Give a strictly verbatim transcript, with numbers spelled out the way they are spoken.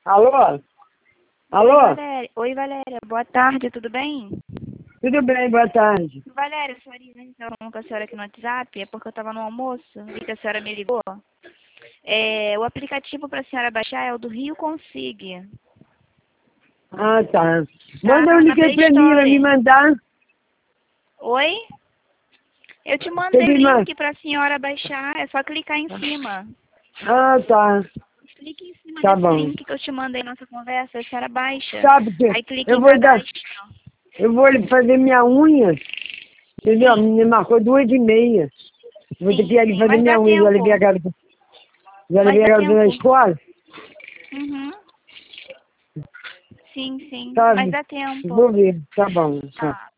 Alô? Oi, Alô? Valéria. Oi, Valéria. Boa tarde, tudo bem? Tudo bem, boa tarde. Valéria, a senhora estava falando com a senhora aqui no WhatsApp, é porque eu estava no almoço, vi que a senhora me ligou. É, o aplicativo para a senhora baixar é o do Rio Consig. Ah, tá. Tá Manda um na link aí Play pra mim, vai me Store. mandar. Oi? Eu te Você mandei me manda. link para a senhora baixar, é só clicar em cima. Ah, tá. Clique em cima Tá desse bom. link que eu te mandei na nossa conversa, a senhora baixa. Sabe que Aí clique eu em vou dar. cadastro. Eu vou fazer minha unha. Entendeu? A Sim, menina marcou duas e meia. Vou ter que sim, ir ali sim. fazer Mas dá minha unha. Já levei a tempo. garota. Já Mas levei a dá garota na tempo. escola. Uhum. Sim, sim. Mas Sabe? dá tempo. Vou ver. Tá bom. Tá. Tá.